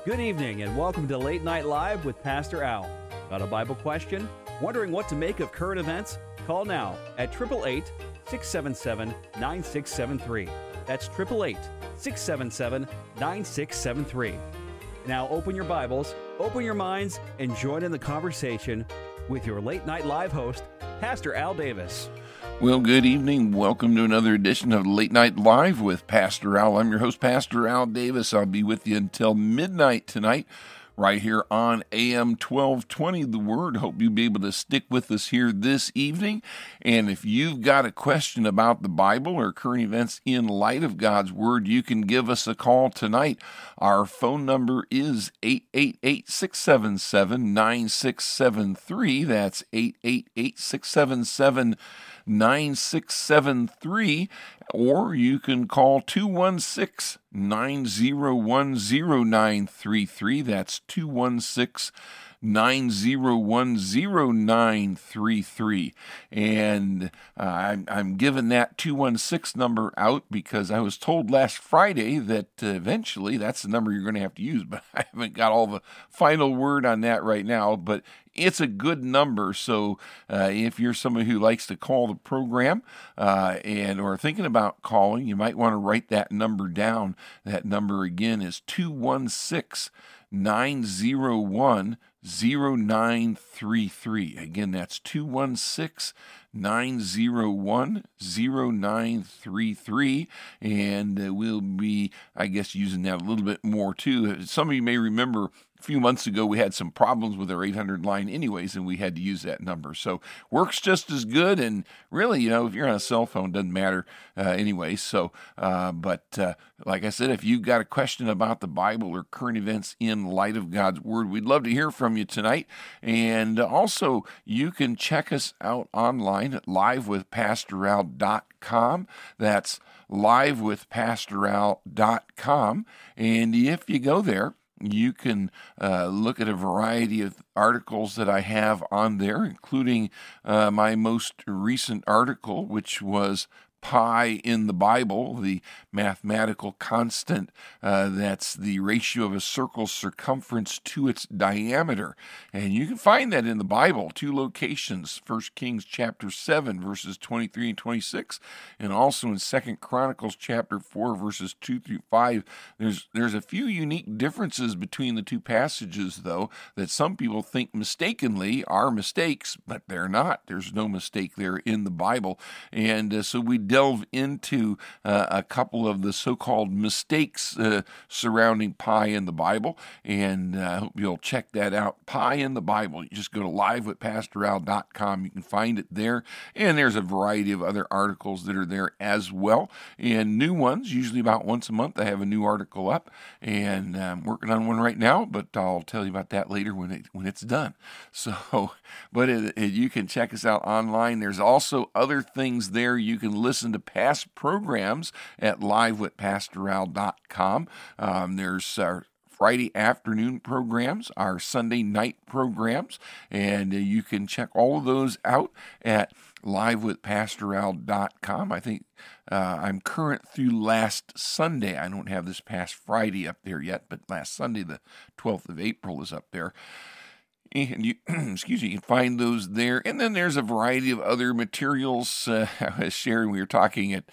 Good evening and welcome to Late Night Live with Pastor Al. Got a Bible question? Wondering what to make of current events? Call now at 888-677-9673. That's 888-677-9673. Now open your Bibles, open your minds, and join in the conversation with your Late Night Live host, Pastor Al Davis. Well, good evening. Welcome to another edition of Late Night Live with Pastor Al. I'm your host, Pastor Al Davis. I'll be with you until midnight tonight, right here on AM 1220, The Word. Hope you'll be able to stick with us here this evening. And if you've got a question about the Bible or current events in light of God's Word, you can give us a call tonight. Our phone number is 888-677-9673. That's 888-677-9673, or you can call 216-901-0933. That's 216-901-0933. And I'm giving that 216 number out because I was told last Friday that eventually that's the number you're going to have to use, but I haven't got all the final word on that right now. But it's a good number, so if you're somebody who likes to call the program or thinking about calling, you might want to write that number down. That number again is 216-901-0933. Again, that's 216-901-0933, and we'll be, I guess, using that a little bit more too. Some of you may remember a few months ago we had some problems with our 800 line anyways, and we had to use that number. So works just as good, and really, if you're on a cell phone, doesn't matter anyway. So, but like I said, if you've got a question about the Bible or current events in light of God's Word, we'd love to hear from you tonight. And also, you can check us out online at livewithpastoral.com. That's livewithpastoral.com. And if you go there, you can look at a variety of articles that I have on there, including my most recent article, which was Pi in the Bible, the mathematical constant that's the ratio of a circle's circumference to its diameter. And you can find that in the Bible, two locations, 1 Kings chapter 7, verses 23 and 26, and also in 2 Chronicles chapter 4, verses 2 through 5. There's a few unique differences between the two passages, though, that some people think mistakenly are mistakes, but they're not. There's no mistake there in the Bible. And so we delve into a couple of the so-called mistakes surrounding pi in the Bible, and I hope you'll check that out. Pi in the Bible. You just go to livewithpastoral.com. You can find it there, and there's a variety of other articles that are there as well, and new ones. Usually about once a month I have a new article up, and I'm working on one right now, but I'll tell you about that later when it's done. So, but you can check us out online. There's also other things there. You can listen to past programs at livewithpastoral.com. There's our Friday afternoon programs, our Sunday night programs, and you can check all of those out at livewithpastoral.com. I think I'm current through last Sunday. I don't have this past Friday up there yet, but last Sunday, the 12th of April, is up there. And you, you can find those there. And then there's a variety of other materials. I was sharing, we were talking at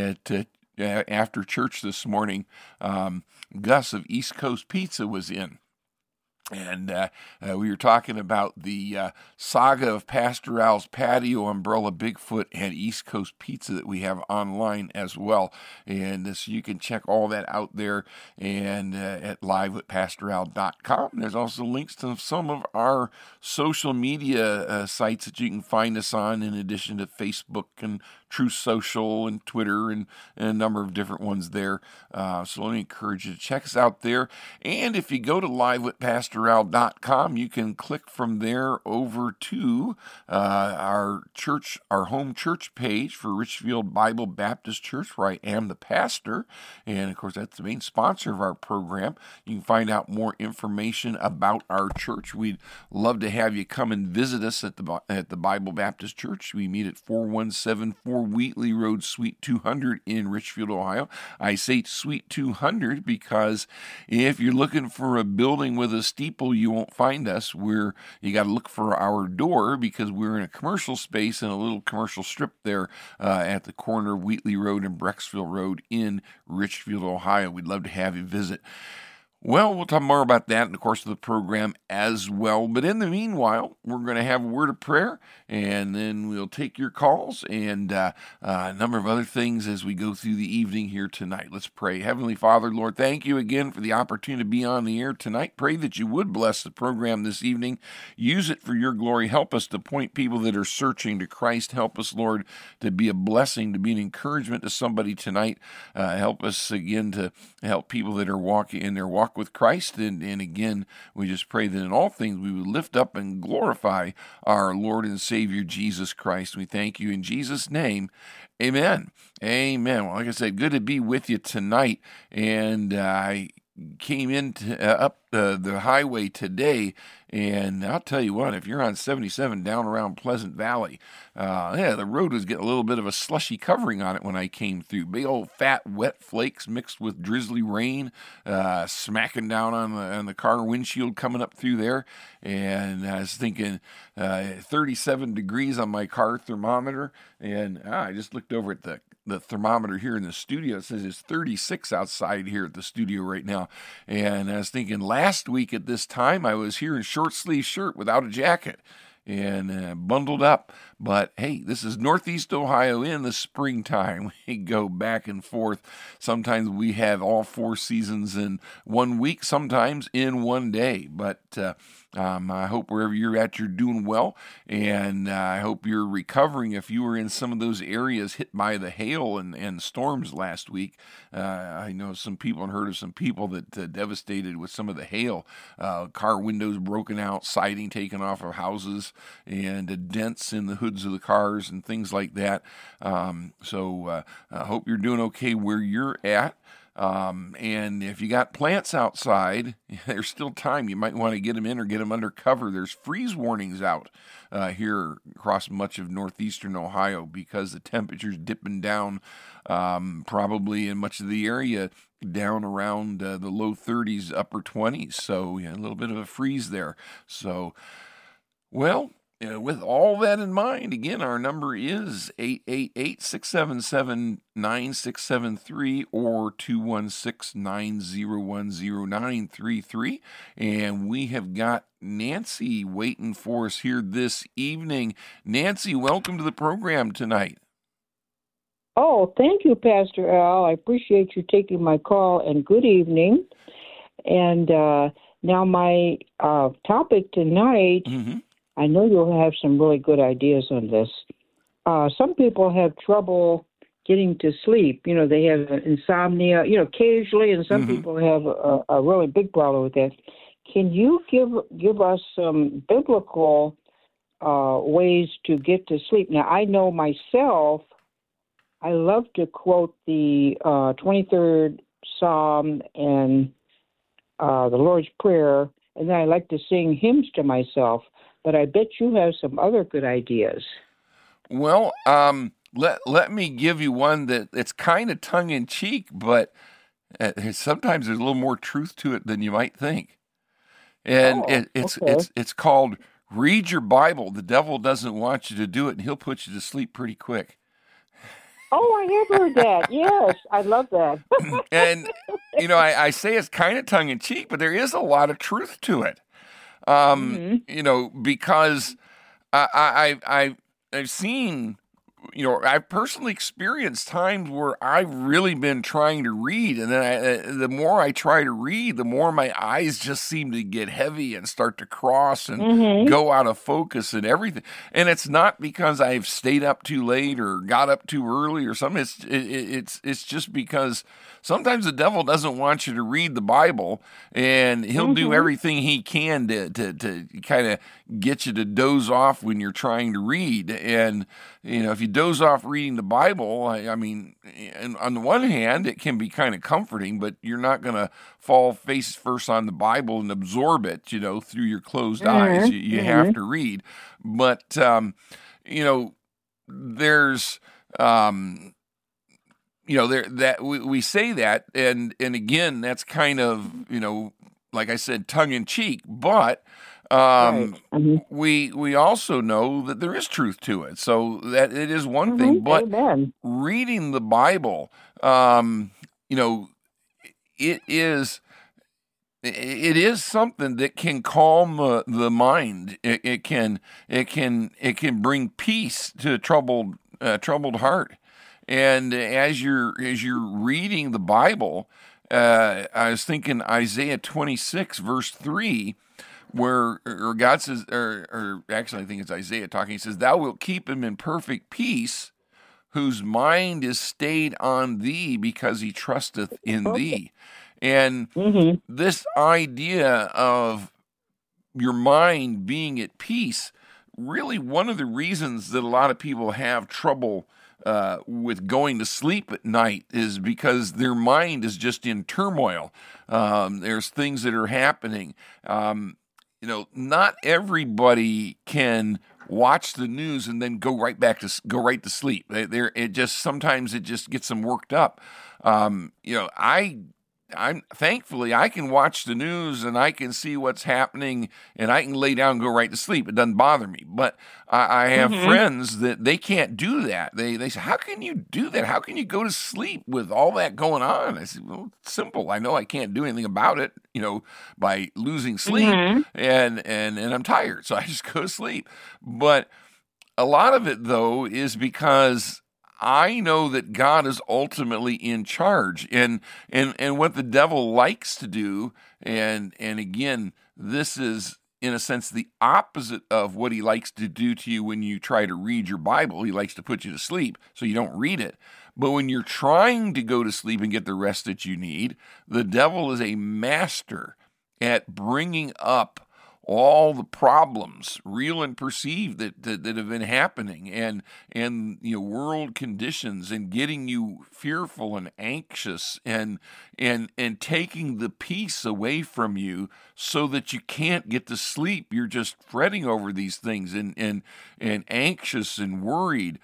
after church this morning. Gus of East Coast Pizza was in. And we were talking about the saga of Pastor Al's Patio, Umbrella, Bigfoot, and East Coast Pizza that we have online as well. And so you can check all that out there and at livewithpastoral.com. There's also links to some of our social media sites that you can find us on, in addition to Facebook and Truth Social and Twitter and a number of different ones there. So let me encourage you to check us out there. And if you go to livewithpastoral.com, you can click from there over to our home church page for Richfield Bible Baptist Church, where I am the pastor. And of course, that's the main sponsor of our program. You can find out more information about our church. We'd love to have you come and visit us at the Bible Baptist Church. We meet at 4174 104 Wheatley Road, Suite 200 in Richfield, Ohio. I say Suite 200 because if you're looking for a building with a steeple, you won't find us. You got to look for our door because we're in a commercial space in a little commercial strip there at the corner of Wheatley Road and Brecksville Road in Richfield, Ohio. We'd love to have you visit. Well, we'll talk more about that in the course of the program as well. But in the meanwhile, we're going to have a word of prayer, and then we'll take your calls and a number of other things as we go through the evening here tonight. Let's pray. Heavenly Father, Lord, thank you again for the opportunity to be on the air tonight. Pray that you would bless the program this evening. Use it for your glory. Help us to point people that are searching to Christ. Help us, Lord, to be a blessing, to be an encouragement to somebody tonight. Help us again to help people that are walking in their walk with Christ. And again, we just pray that in all things we would lift up and glorify our Lord and Savior Jesus Christ. We thank you in Jesus' name. Amen. Amen. Well, like I said, good to be with you tonight. And I came up the highway today, and I'll tell you what, if you're on 77 down around Pleasant Valley, the road was getting a little bit of a slushy covering on it when I came through. Big old fat wet flakes mixed with drizzly rain smacking down on the car windshield coming up through there. And I was thinking 37 degrees on my car thermometer, and I just looked over at the thermometer here in the studio. It says it's 36 outside here at the studio right now. And I was thinking last week at this time, I was here in short sleeve shirt without a jacket and bundled up. But hey, this is Northeast Ohio in the springtime. We go back and forth. Sometimes we have all four seasons in 1 week, sometimes in 1 day. But I hope wherever you're at, you're doing well, and I hope you're recovering. If you were in some of those areas hit by the hail and storms last week, I know some people and heard of some people that devastated with some of the hail, car windows broken out, siding taken off of houses, and dents in the hoods of the cars and things like that. So I hope you're doing okay where you're at. And if you got plants outside, there's still time. You might want to get them in or get them under cover. There's freeze warnings out here across much of northeastern Ohio because the temperature's dipping down probably in much of the area down around the low 30s, upper 20s. So a little bit of a freeze there. So, well, with all that in mind, again, our number is 888-677-9673 or 216-901-0933. And we have got Nancy waiting for us here this evening. Nancy, welcome to the program tonight. Oh, thank you, Pastor Al. I appreciate you taking my call, and good evening. And now my topic tonight... Mm-hmm. I know you'll have some really good ideas on this. Some people have trouble getting to sleep. They have insomnia, occasionally, and some people have a really big problem with that. Can you give us some biblical ways to get to sleep? Now, I know myself, I love to quote the 23rd Psalm and the Lord's Prayer, and then I like to sing hymns to myself. But I bet you have some other good ideas. Well, let me give you one that's kind of tongue-in-cheek, but sometimes there's a little more truth to it than you might think. And it's called Read Your Bible. The devil doesn't want you to do it, and he'll put you to sleep pretty quick. Oh, I have heard that. Yes, I love that. And, I say it's kind of tongue-in-cheek, but there is a lot of truth to it. Because I've seen, I've personally experienced times where I've really been trying to read, and then the more I try to read, the more my eyes just seem to get heavy and start to cross and go out of focus and everything. And it's not because I've stayed up too late or got up too early or something. It's just because sometimes the devil doesn't want you to read the Bible, and he'll do everything he can to kind of get you to doze off when you're trying to read. And, if you doze off reading the Bible, I mean, and on the one hand, it can be kind of comforting, but you're not going to fall face first on the Bible and absorb it, through your closed eyes. You have to read. But, there's there that we say that, and again, that's kind of, like I said, tongue in cheek, but Right. we also know that there is truth to it. So that it is one thing, but Amen. reading the Bible, it is something that can calm the mind. It can bring peace to a troubled heart. And as you're reading the Bible, I was thinking Isaiah 26 verse 3, where or God says, or actually I think it's Isaiah talking. He says, "Thou wilt keep him in perfect peace, whose mind is stayed on thee, because he trusteth in thee." And this idea of your mind being at peace, really one of the reasons that a lot of people have trouble with going to sleep at night is because their mind is just in turmoil. There's things that are happening. Not everybody can watch the news and then go right to sleep. Sometimes it just gets them worked up. I'm thankfully I can watch the news and I can see what's happening and I can lay down and go right to sleep. It doesn't bother me. But I have friends that they can't do that. They say, "How can you do that? How can you go to sleep with all that going on?" I said, "Well, it's simple. I know I can't do anything about it, by losing sleep, and I'm tired, so I just go to sleep." But a lot of it, though, is because I know that God is ultimately in charge, and what the devil likes to do, and again, this is in a sense the opposite of what he likes to do to you when you try to read your Bible. He likes to put you to sleep so you don't read it. But when you're trying to go to sleep and get the rest that you need, the devil is a master at bringing up all the problems, real and perceived, that have been happening, and world conditions, and getting you fearful and anxious, and taking the peace away from you, so that you can't get to sleep. You're just fretting over these things and anxious and worried.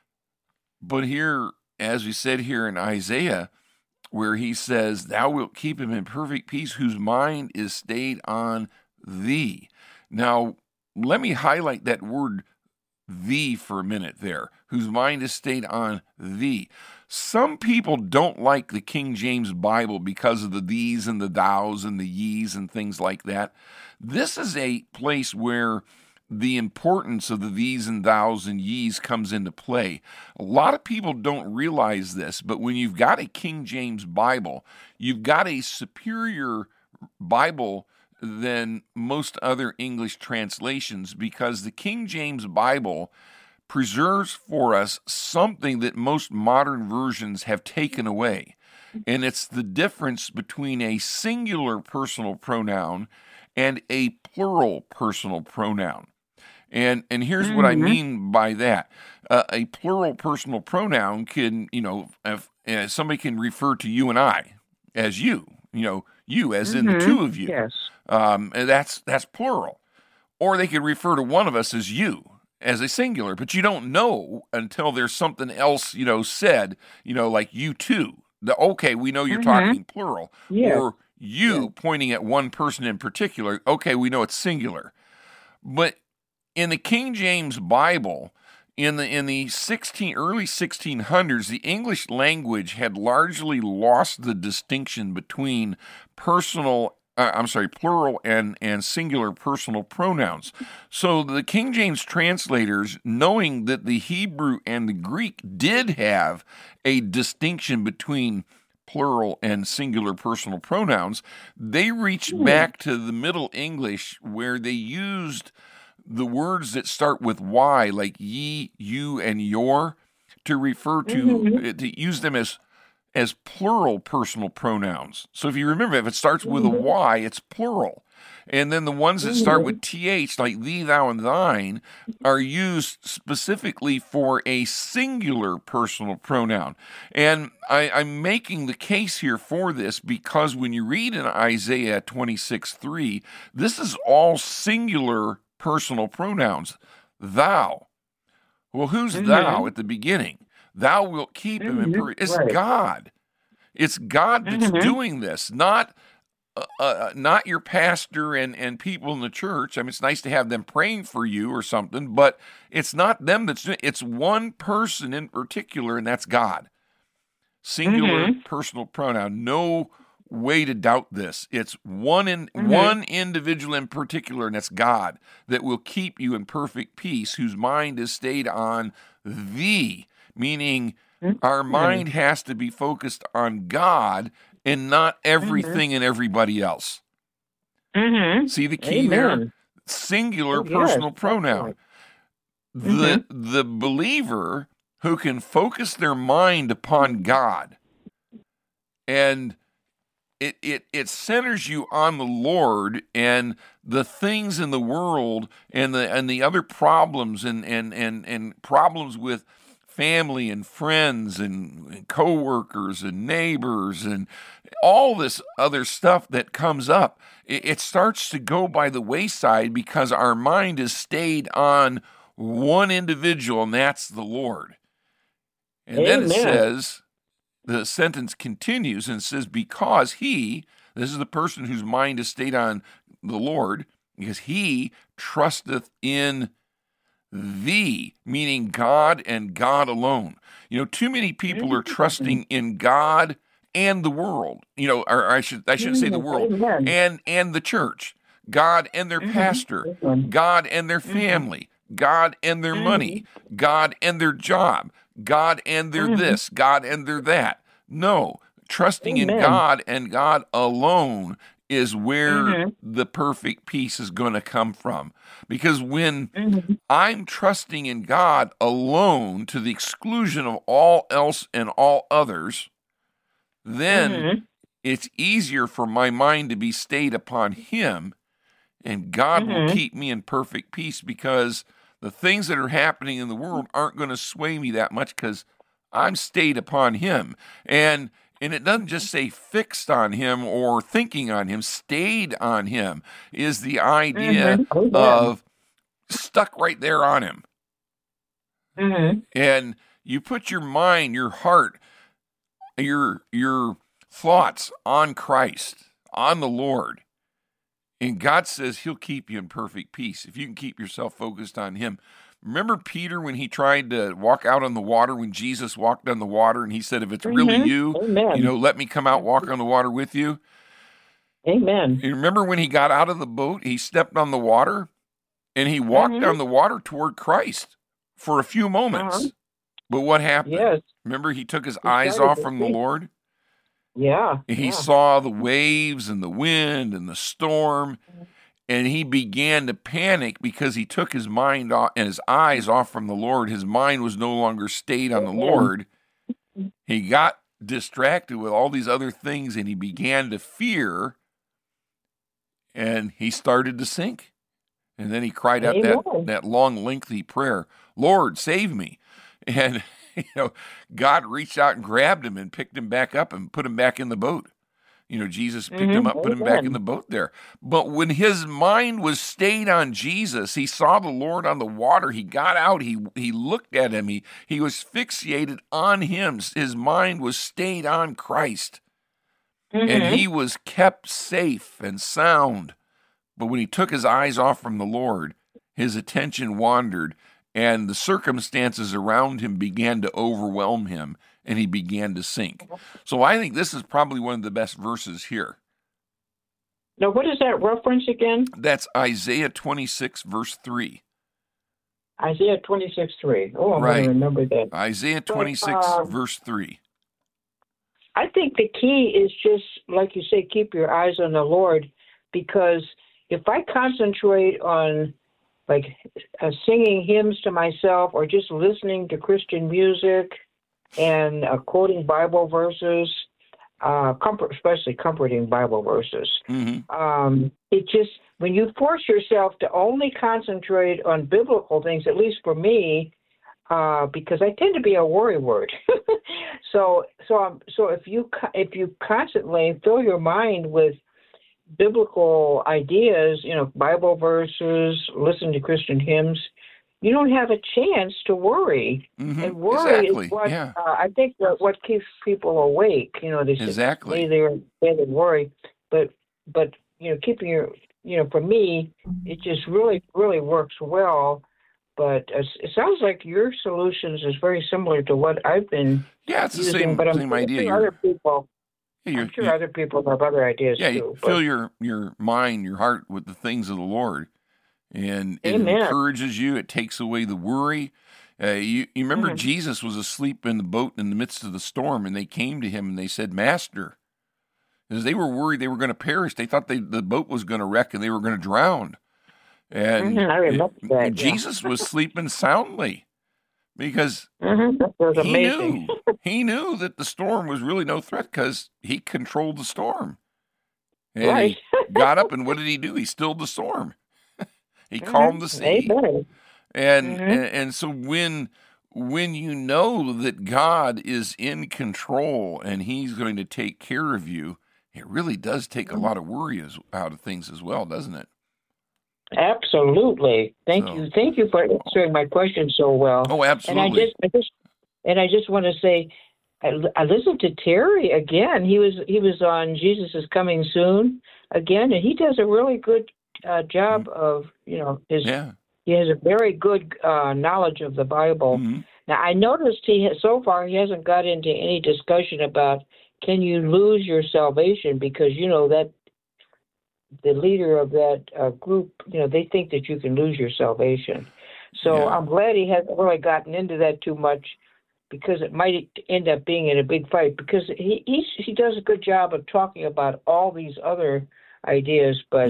But here, as we said here in Isaiah, where he says, "Thou wilt keep him in perfect peace, whose mind is stayed on thee." Now, let me highlight that word "thee" for a minute there, whose mind is stayed on thee. Some people don't like the King James Bible because of the these and the thous and the ye's and things like that. This is a place where the importance of the these and thous and ye's comes into play. A lot of people don't realize this, but when you've got a King James Bible, you've got a superior Bible than most other English translations, because the King James Bible preserves for us something that most modern versions have taken away. And it's the difference between a singular personal pronoun and a plural personal pronoun. And here's what I mean by that. A plural personal pronoun can, if somebody can refer to you and I as you, you as in the two of you. Yes. And that's plural. Or they could refer to one of us as you, as a singular, but you don't know until there's something else, said, like you too. Okay, we know you're talking plural. Yeah. Or you pointing at one person in particular. Okay, we know it's singular. But in the King James Bible, in the early 1600s, the English language had largely lost the distinction between plural and singular personal pronouns. So the King James translators, knowing that the Hebrew and the Greek did have a distinction between plural and singular personal pronouns, they reached back to the Middle English, where they used the words that start with Y, like ye, you, and your, to refer to use them as plural personal pronouns. So if you remember, if it starts with a Y, it's plural. And then the ones that start with TH, like thee, thou, and thine, are used specifically for a singular personal pronoun. And I'm making the case here for this because when you read in Isaiah 26:3, this is all singular personal pronouns. Thou. Well, who's thou at the beginning? Thou wilt keep him in perfect. It's Right. God. It's God that's doing this, not your pastor and people in the church. I mean, it's nice to have them praying for you or something, but it's not them that's doing it. It's one person in particular, and that's God. Singular personal pronoun. No way to doubt this. It's one individual in particular, and that's God, that will keep you in perfect peace, whose mind is stayed on thee, meaning our mind has to be focused on God and not everything and everybody else. See the key there? Singular personal pronoun. The believer who can focus their mind upon God, and it centers you on the Lord and the things in the world and the other problems and problems with family and friends and coworkers and neighbors and all this other stuff that comes up. It starts to go by the wayside because our mind is stayed on one individual, and that's the Lord. And then it says, the sentence continues and says, because he, this is the person whose mind is stayed on the Lord, because he trusteth in thee, meaning God and God alone. You know, too many people are trusting in God and the world. You know, or I shouldn't say the world, and the church, God and their pastor, God and their family, God and their money, God and their job, God and their this, God and their that. No, trusting in God and God alone is where the perfect peace is going to come from. Because when I'm trusting in God alone to the exclusion of all else and all others, then it's easier for my mind to be stayed upon him, and God will keep me in perfect peace, because the things that are happening in the world aren't going to sway me that much because I'm stayed upon him. And it doesn't just say fixed on him or thinking on him. Stayed on him is the idea of stuck right there on him. And you put your mind, your heart, your thoughts on Christ, on the Lord. And God says he'll keep you in perfect peace if you can keep yourself focused on him. Remember Peter when he tried to walk out on the water, when Jesus walked on the water, and he said, if it's really you, let me come out, walk on the water with you. Amen. You remember when he got out of the boat, he stepped on the water, and he walked on the water toward Christ for a few moments. But what happened? Yes. Remember, he took his eyes off from the Lord? Yeah. He saw the waves and the wind and the storm, and he began to panic because he took his mind off and his eyes off from the Lord. His mind was no longer stayed on the Lord. He got distracted with all these other things, and he began to fear, and he started to sink. And then he cried out that long, lengthy prayer, Lord, save me. And God reached out and grabbed him and picked him back up and put him back in the boat. Jesus picked him up, put him back in the boat there. But when his mind was stayed on Jesus, he saw the Lord on the water. He got out. He looked at him. He was fixated on him. His mind was stayed on Christ. And he was kept safe and sound. But when he took his eyes off from the Lord, his attention wandered, and the circumstances around him began to overwhelm him, and he began to sink. So I think this is probably one of the best verses here. Now, what is that reference again? That's Isaiah 26, verse 3. Isaiah 26:3. Oh, I'm going to remember that. Isaiah 26, verse 3. I think the key is just, like you say, keep your eyes on the Lord, because if I concentrate on singing hymns to myself or just listening to Christian music and quoting Bible verses, especially comforting Bible verses, it just, when you force yourself to only concentrate on biblical things, at least for me, because I tend to be a worrywart. So if you constantly fill your mind with biblical ideas, Bible verses, listen to Christian hymns, you don't have a chance to worry. Mm-hmm. And worry Exactly. is what Yeah. I think what keeps people awake. They Exactly. lay there in bed and worry, but keeping for me, it just really really works well. But it sounds like your solutions is very similar to what I've been Yeah, it's the using. same But I'm idea. sure other people. Yeah, I'm sure other people have other ideas you too. fill your mind, your heart with the things of the Lord, and it Amen. encourages you. It takes away the worry. You remember Jesus was asleep in the boat in the midst of the storm, and they came to him and they said, "Master," because they were worried they were going to perish. They thought the boat was going to wreck and they were going to drown. And I remember that. Jesus was sleeping soundly because That was amazing. he knew that the storm was really no threat because he controlled the storm. And Right. he got up, and what did he do? He stilled the storm. He calmed the sea. Amen. And so when you know that God is in control and he's going to take care of you, it really does take a lot of worry out of things as well, doesn't it? Absolutely. Thank you for answering my question so well. Oh, absolutely. And I just want to say, I listened to Terry again. He was on Jesus is Coming Soon again, and he does a really good job of He has a very good knowledge of the Bible. Mm-hmm. Now I noticed so far he hasn't got into any discussion about can you lose your salvation, because that the leader of that group, they think that you can lose your salvation. So I'm glad he hasn't really gotten into that too much, because it might end up being in a big fight, because he does a good job of talking about all these other ideas. But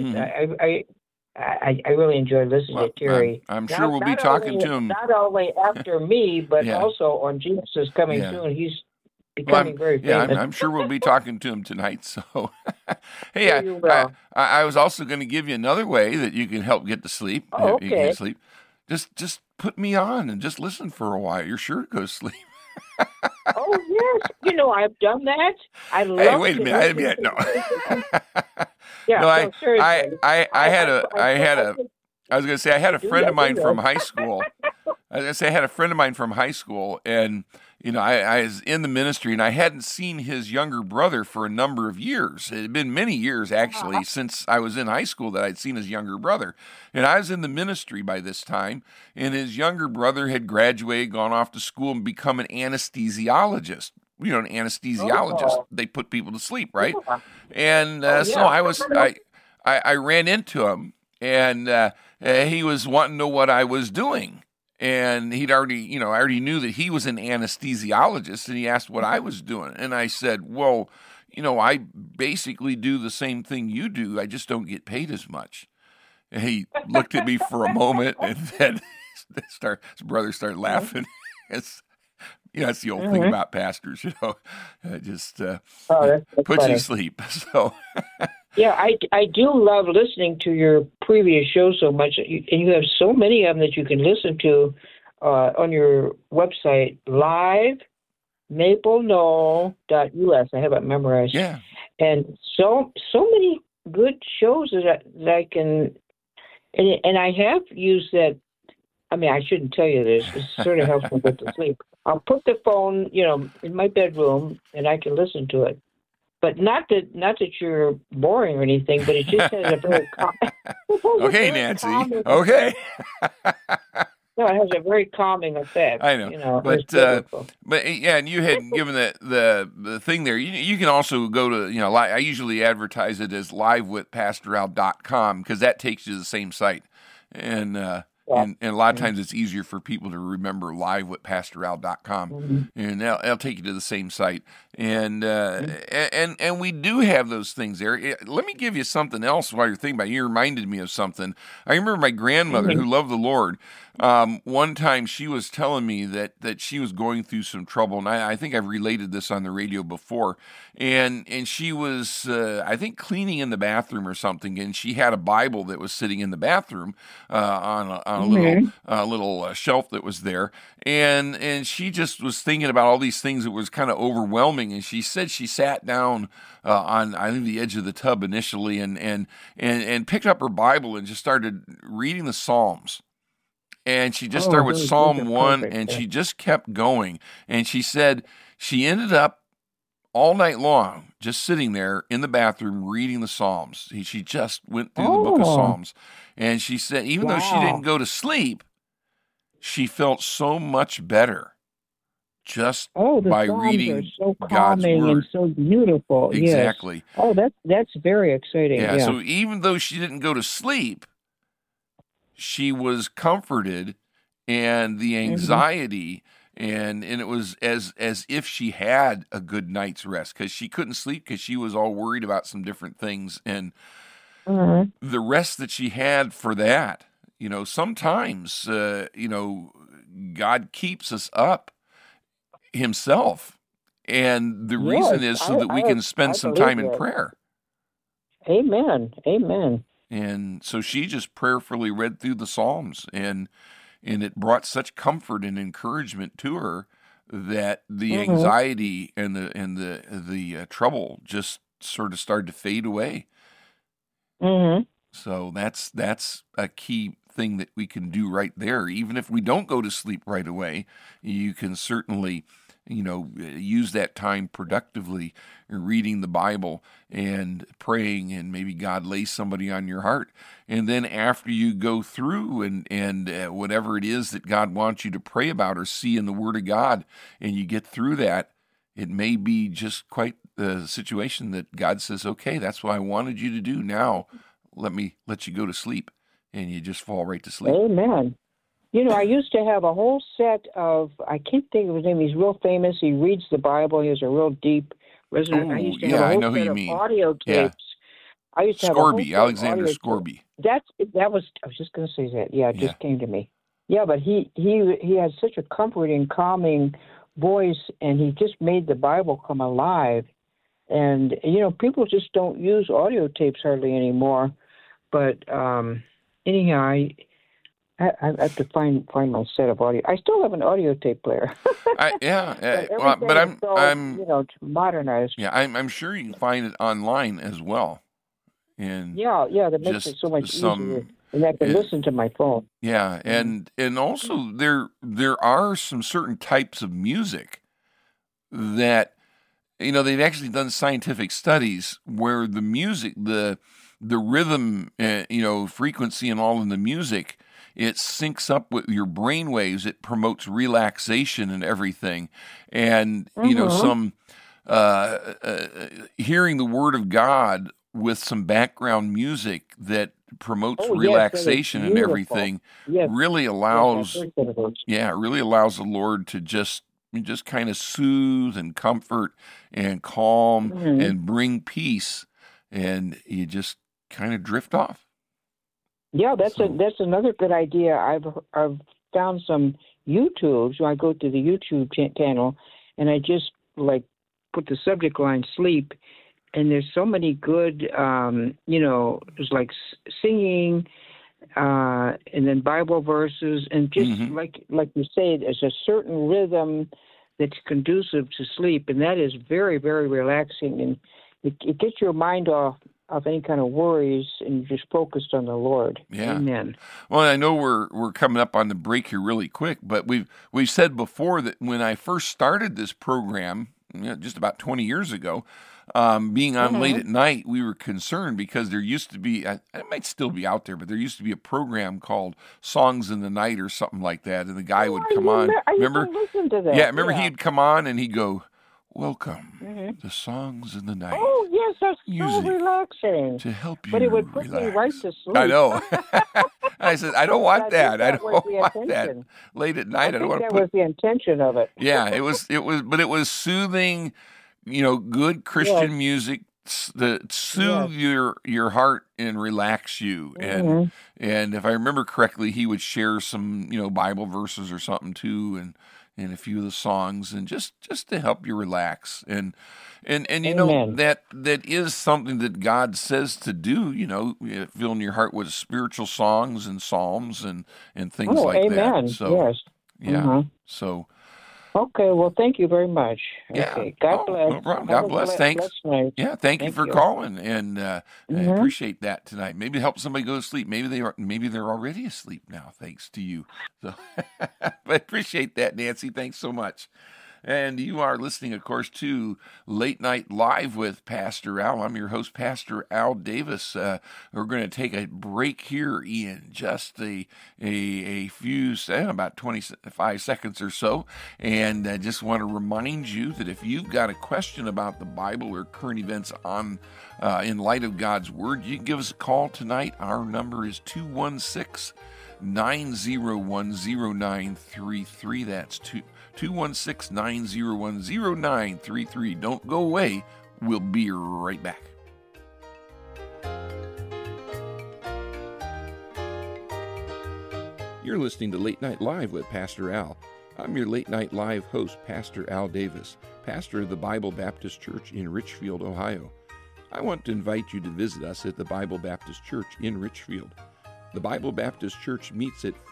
I really enjoy listening to Terry. I'm sure we'll be talking to him. Not only after me, but also on Jesus is Coming Soon. He's becoming very famous. Yeah, I'm sure we'll be talking to him tonight. So, hey, I was also going to give you another way that you can help get to sleep. Oh, okay. You can get to sleep. Just put me on and just listen for a while. You're sure to go to sleep. Oh yes, I've done that. I love. Hey, wait a minute. No. Yeah, no, I was going to say I had a friend of mine from high school. I had a friend of mine from high school, and I was in the ministry, and I hadn't seen his younger brother for a number of years. It had been many years, actually, since I was in high school that I'd seen his younger brother. And I was in the ministry by this time, and his younger brother had graduated, gone off to school, and become an anesthesiologist. An anesthesiologist, they put people to sleep, right? And so I ran into him, and he was wanting to know what I was doing. And he'd already, I already knew that he was an anesthesiologist, and he asked what I was doing. And I said, well, I basically do the same thing you do. I just don't get paid as much. And he looked at me for a moment, and then his brother started laughing. That's the old thing about pastors, just puts you to sleep. So. Yeah, I do love listening to your previous shows so much, and you have so many of them that you can listen to on your website, livemapleknoll.us. I have it memorized. Yeah. And so many good shows that I can, and I have used that. I mean, I shouldn't tell you this. It sort of helps me get to sleep. I'll put the phone, in my bedroom, and I can listen to it. But not that you're boring or anything, but it just has a very okay, Nancy. Okay. No, it has a very calming effect. I know. But yeah, and you had given the thing there. You can also go to, I usually advertise it as livewithpastoral.com, because that takes you to the same site. And and a lot of times it's easier for people to remember livewithpastoral.com, and they'll take you to the same site. And and we do have those things there. Let me give you something else while you're thinking about it. You reminded me of something. I remember my grandmother, who loved the Lord. One time she was telling me that she was going through some trouble, and I think I've related this on the radio before. And she was, I think, cleaning in the bathroom or something, and she had a Bible that was sitting in the bathroom on a little shelf that was there, and she just was thinking about all these things that was kind of overwhelming. And she said she sat down on, I think, the edge of the tub initially, and picked up her Bible and just started reading the Psalms. And she just started with those Psalm are 1, perfect. and Yeah. she just kept going. And she said she ended up all night long just sitting there in the bathroom reading the Psalms. She just went through the book of Psalms. And she said even though she didn't go to sleep, she felt so much better just the by Psalms reading are so God's calming word. and so beautiful. Exactly. Yes. Oh, that's very exciting. Yeah, Yeah. so even though she didn't go to sleep, she was comforted, and the anxiety and it was as if she had a good night's rest, because she couldn't sleep because she was all worried about some different things. And the rest that she had for that, sometimes God keeps us up himself, and the reason is so that we can spend some time in prayer. Amen. Amen. And so she just prayerfully read through the Psalms, and it brought such comfort and encouragement to her that the anxiety and the trouble just sort of started to fade away. So that's a key thing that we can do right there. Even if we don't go to sleep right away, you can certainly use that time productively, reading the Bible and praying, and maybe God lays somebody on your heart. And then after you go through and whatever it is that God wants you to pray about or see in the Word of God, and you get through that, it may be just quite the situation that God says, okay, that's what I wanted you to do. Now let me let you go to sleep. And you just fall right to sleep. Amen. I used to have a whole set of, I can't think of his name, he's real famous. He reads the Bible. He has a real deep resonance. I used to have a whole set of audio tapes. Yeah. I used to have a whole set Alexander of Scorby. That was, I was just going to say that. Yeah, it just came to me. Yeah, but he had such a comforting, calming voice, and he just made the Bible come alive. And, people just don't use audio tapes hardly anymore. But anyhow, I have to find my set of audio. I still have an audio tape player. but I'm modernized. Yeah, I'm sure you can find it online as well. And that makes it so much easier. And I can listen to my phone. Yeah, and also there are some certain types of music that they've actually done scientific studies where the music, the rhythm, frequency and all in the music, it syncs up with your brain waves. It promotes relaxation and everything. And, some hearing the Word of God with some background music that promotes relaxation and everything really allows, really allows the Lord to just kind of soothe and comfort and calm and bring peace. And you just kind of drift off. Yeah, that's another good idea. I've found some YouTube. So I go to the YouTube channel, and I just put the subject line "sleep," and there's so many good, there's like singing, and then Bible verses, and just like you say, there's a certain rhythm that's conducive to sleep, and that is very, very relaxing, and it gets your mind off of any kind of worries, and you're just focused on the Lord. Yeah. Amen. Well, I know we're coming up on the break here really quick, but we've said before that when I first started this program, just about 20 years ago, being on late at night, we were concerned because there used to be, it might still be out there, but there used to be a program called Songs in the Night or something like that, and the guy would come on. Remember? Listen to that. Yeah, remember he'd come on and he'd go, "Welcome to Songs in the Night." Oh, yes, that's so relaxing. To help you But it would put relax. me right to sleep. I know. I said, I don't want that. I that don't was the want that. intention. Late at night, I don't want to that put... was the intention of it. Yeah, but it was soothing, good Christian music that soothe your heart and relax you. And if I remember correctly, he would share some, Bible verses or something too, and a few of the songs, and just to help you relax. And that is something that God says to do, filling your heart with spiritual songs and psalms and things like that. So yes. yeah. So Okay, well, thank you very much. Yeah. Okay, God bless. No problem. Have God a bless. Thanks. blessed night. Yeah, thank you for calling, and I appreciate that tonight. Maybe help somebody go to sleep. Maybe they're already asleep now, thanks to you. So, but I appreciate that, Nancy. Thanks so much. And you are listening, of course, to Late Night Live with Pastor Al. I'm your host, Pastor Al Davis. We're going to take a break here in just a few, about 25 seconds or so. And I just want to remind you that if you've got a question about the Bible or current events on in light of God's Word, you can give us a call tonight. Our number is 216-901-0933. That's 216-901-0933. Don't go away. We'll be right back. You're listening to Late Night Live with Pastor Al. I'm your Late Night Live host, Pastor Al Davis, pastor of the Bible Baptist Church in Richfield, Ohio. I want to invite you to visit us at the Bible Baptist Church in Richfield. The Bible Baptist Church meets at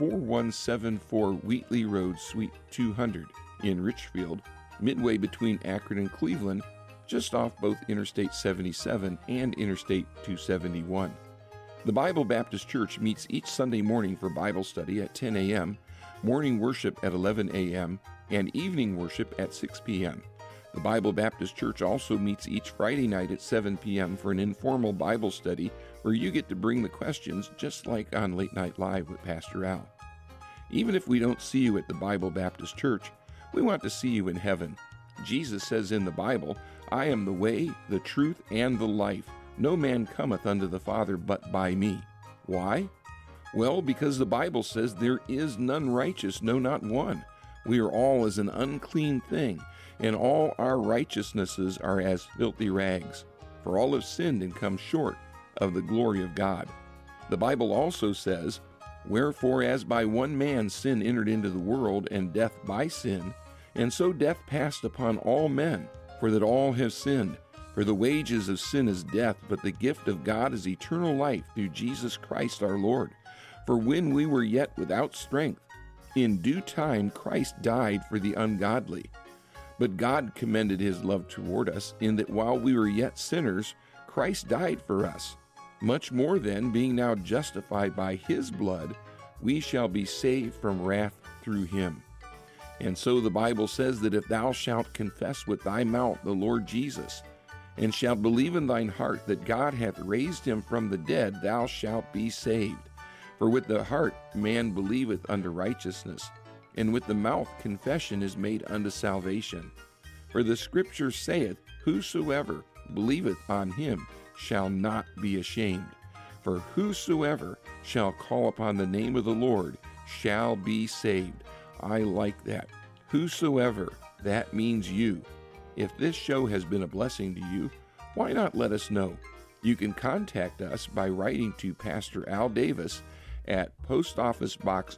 4174 Wheatley Road, Suite 200 in Richfield, midway between Akron and Cleveland, just off both Interstate 77 and Interstate 271. The Bible Baptist Church meets each Sunday morning for Bible study at 10 a.m., morning worship at 11 a.m., and evening worship at 6 p.m. The Bible Baptist Church also meets each Friday night at 7 p.m. for an informal Bible study where you get to bring the questions just like on Late Night Live with Pastor Al. Even if we don't see you at the Bible Baptist Church, we want to see you in heaven. Jesus says in the Bible, "I am the way, the truth, and the life. No man cometh unto the Father but by me." Why? Well, because the Bible says there is none righteous, no, not one. We are all as an unclean thing, and all our righteousnesses are as filthy rags. For all have sinned and come short of the glory of God. The Bible also says, "Wherefore as by one man sin entered into the world, and death by sin, and so death passed upon all men, for that all have sinned. For the wages of sin is death, but the gift of God is eternal life through Jesus Christ our Lord. For when we were yet without strength, in due time Christ died for the ungodly. But God commended his love toward us, in that while we were yet sinners, Christ died for us. Much more then, being now justified by his blood, we shall be saved from wrath through him. And so the Bible says that if thou shalt confess with thy mouth the Lord Jesus, and shalt believe in thine heart that God hath raised him from the dead, thou shalt be saved. For with the heart man believeth unto righteousness, and with the mouth confession is made unto salvation. For the Scripture saith, Whosoever believeth on him shall not be ashamed. For whosoever shall call upon the name of the Lord shall be saved." I like that. Whosoever, that means you. If this show has been a blessing to you, why not let us know? You can contact us by writing to Pastor Al Davis at Post Office Box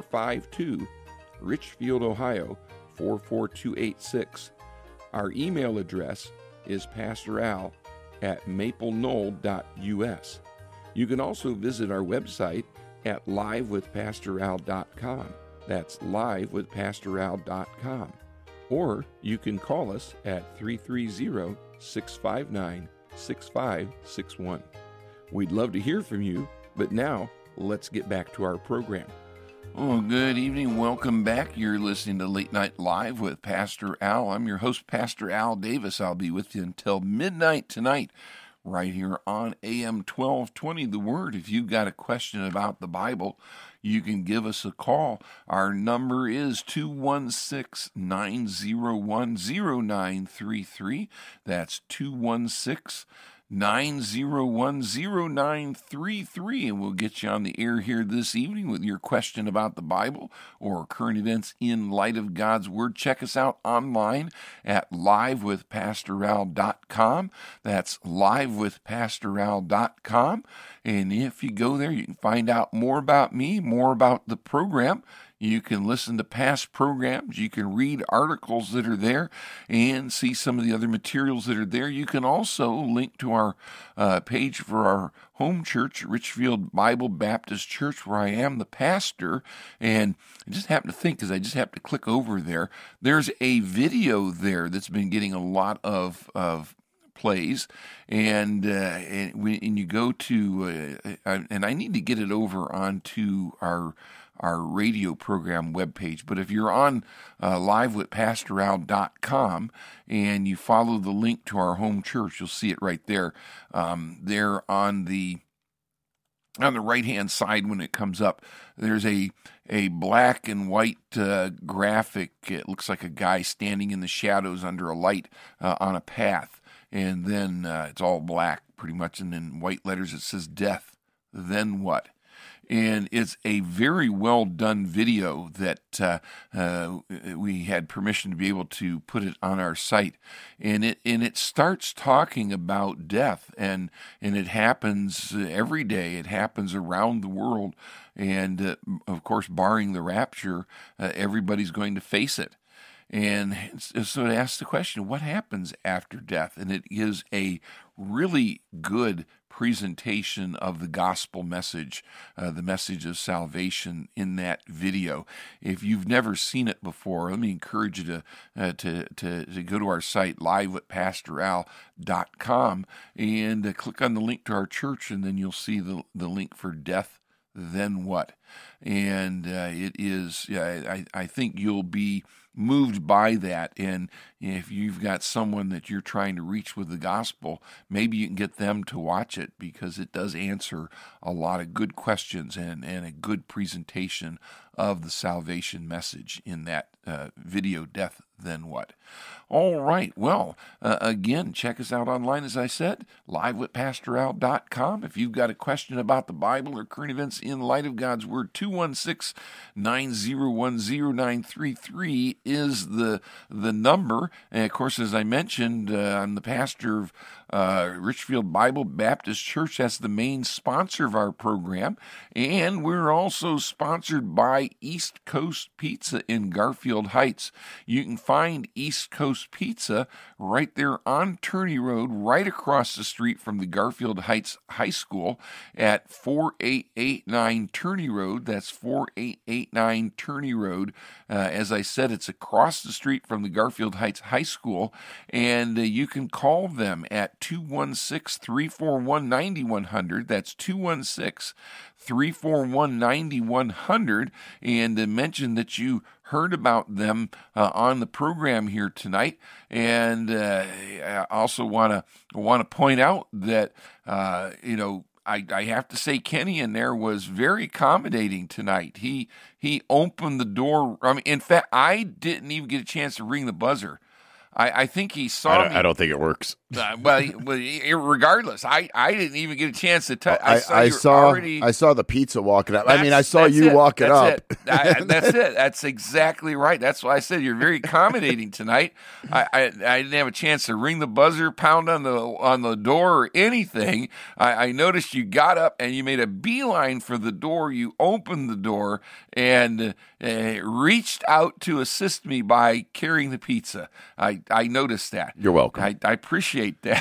452, Richfield, Ohio 44286. Our email address is pastoral@mapleknoll.us. You can also visit our website at livewithpastoral.com. That's livewithpastoral.com. Or you can call us at 330-659-6561. We'd love to hear from you, but now let's get back to our program. Oh, good evening. Welcome back. You're listening to Late Night Live with Pastor Al. I'm your host, Pastor Al Davis. I'll be with you until midnight tonight, right here on AM 1220, The Word. If you've got a question about the Bible, you can give us a call. Our number is 216-901-0933. That's 216-901-0933, and we'll get you on the air here this evening with your question about the Bible or current events in light of God's Word. Check us out online at livewithpastoral.com. That's livewithpastoral.com. And if you go there, you can find out more about me, more about the program. You can listen to past programs. You can read articles that are there and see some of the other materials that are there. You can also link to our page for our home church, Richfield Bible Baptist Church, where I am the pastor. And I just happen to think, because I just have to click over there, there's a video there that's been getting a lot of plays, and you go to, and I need to get it over onto our radio program webpage. But if you're on livewithpastoral.com and you follow the link to our home church, you'll see it right there. There on the right-hand side when it comes up, there's a black and white graphic. It looks like a guy standing in the shadows under a light on a path. And then it's all black pretty much, and in white letters it says death, then what? And it's a very well done video that we had permission to be able to put it on our site. And it starts talking about death, and it happens every day. It happens around the world. And of course, barring the rapture, everybody's going to face it. And so it asks the question, what happens after death? And it is a really good presentation of the gospel message, the message of salvation in that video. If you've never seen it before, let me encourage you to go to our site, livewithpastoral.com, and click on the link to our church, and then you'll see the link for death, then what? And it is, I think you'll be moved by that. And if you've got someone that you're trying to reach with the gospel, maybe you can get them to watch it, because it does answer a lot of good questions and a good presentation of the salvation message in that video, Death, Then What? All right. Well, again, check us out online, as I said, livewithpastoral.com. If you've got a question about the Bible or current events in light of God's Word, 216-901-0933 is the number. And of course, as I mentioned, I'm the pastor of Richfield Bible Baptist Church. That's the main sponsor of our program. And we're also sponsored by East Coast Pizza in Garfield Heights. You can find East Coast Pizza right there on Turney Road, right across the street from the Garfield Heights High School at 4889 Turney Road. That's 4889 Turney Road. As I said, it's across the street from the Garfield Heights High School, and you can call them at 216-341-9100. That's 216-341-9100, and mention that you heard about them on the program here tonight. And I also want to point out that I have to say Kenny in there was very accommodating tonight. He opened the door. I mean, in fact, I didn't even get a chance to ring the buzzer. I think he saw me. I don't think it works. Regardless, I didn't even get a chance to touch. I saw the pizza walking up. I mean, I saw you walking up. That's it. That's exactly right. That's why I said you're very accommodating tonight. I didn't have a chance to ring the buzzer, pound on the door, or anything. I noticed you got up and you made a beeline for the door. You opened the door and reached out to assist me by carrying the pizza. I noticed that. You're welcome. I appreciate that.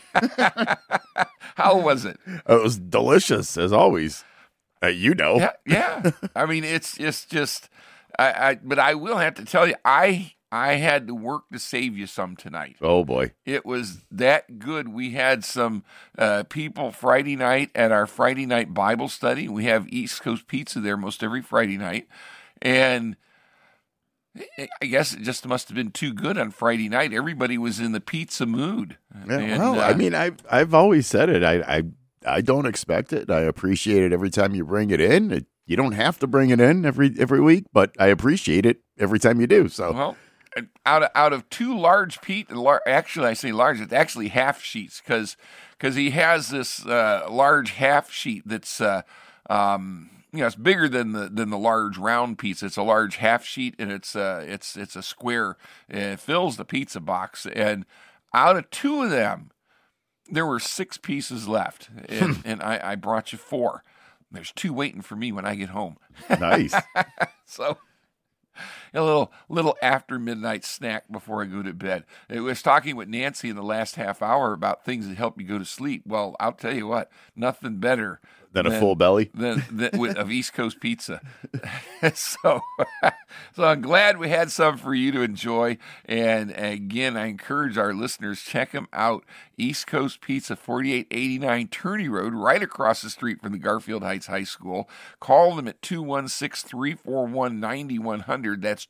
How was it? It was delicious, as always. Yeah. I mean, it's just. But I will have to tell you, I had to work to save you some tonight. Oh boy, it was that good. We had some people Friday night at our Friday night Bible study. We have East Coast Pizza there most every Friday night, and I guess it just must have been too good on Friday night. Everybody was in the pizza mood. I mean, I've always said it. I don't expect it. I appreciate it every time you bring it in. You don't have to bring it in every week, but I appreciate it every time you do. So, well, out of two large actually I say large, it's actually half sheets because he has this large half sheet that's it's bigger than the large round pizza. It's a large half sheet, and it's a square. It fills the pizza box, and out of two of them, there were 6 pieces left, and I brought you 4. There's 2 waiting for me when I get home. Nice. So a little after midnight snack before I go to bed. I was talking with Nancy in the last half hour about things that help you go to sleep. Well, I'll tell you what, nothing better than a full belly of East Coast pizza. So I'm glad we had some for you to enjoy. And again, I encourage our listeners, check them out. East Coast Pizza, 4889 Turney Road, right across the street from the Garfield Heights High School. Call them at 216-341-9100. That's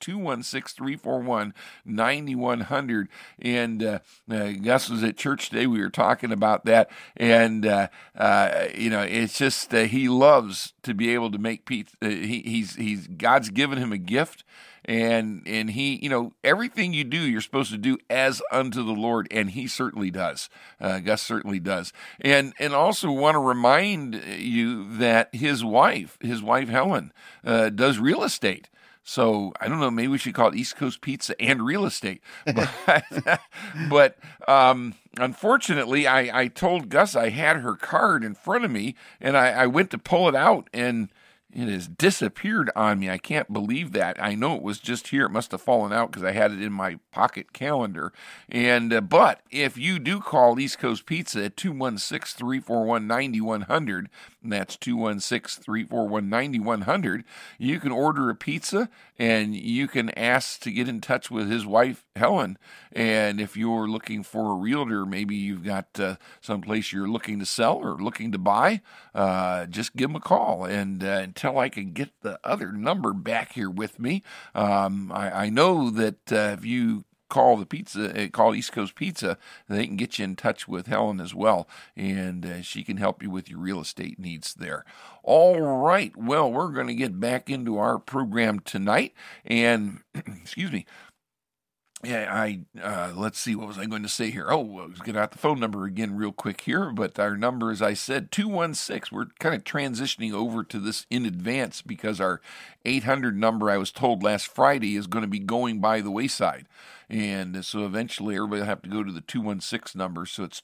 216-341-9100. And Gus was at church today. We were talking about that. And, it's just he loves to be able to make pizza. He's God's given him a gift. And he, everything you do, you're supposed to do as unto the Lord, and he certainly does. Gus certainly does. And also want to remind you that his wife Helen, does real estate. So I don't know, maybe we should call it East Coast Pizza and Real Estate. But unfortunately, I told Gus I had her card in front of me, and I went to pull it out, and it has disappeared on me. I can't believe that. I know it was just here. It must have fallen out because I had it in my pocket calendar. And but if you do call East Coast Pizza at 216-341-9100, and that's 216-341-9100, you can order a pizza and you can ask to get in touch with his wife, Helen. And if you're looking for a realtor, maybe you've got someplace you're looking to sell or looking to buy, just give them a call. And until I can get the other number back here with me, I know that if you call East Coast Pizza, they can get you in touch with Helen as well, and she can help you with your real estate needs there. All right, well, we're going to get back into our program tonight, and excuse me. Yeah, let's see, what was I going to say here? Oh, I was getting out the phone number again real quick here, but our number, as I said, 216. We're kind of transitioning over to this in advance because our 800 number, I was told last Friday, is going to be going by the wayside. And so eventually everybody will have to go to the 216 number. So it's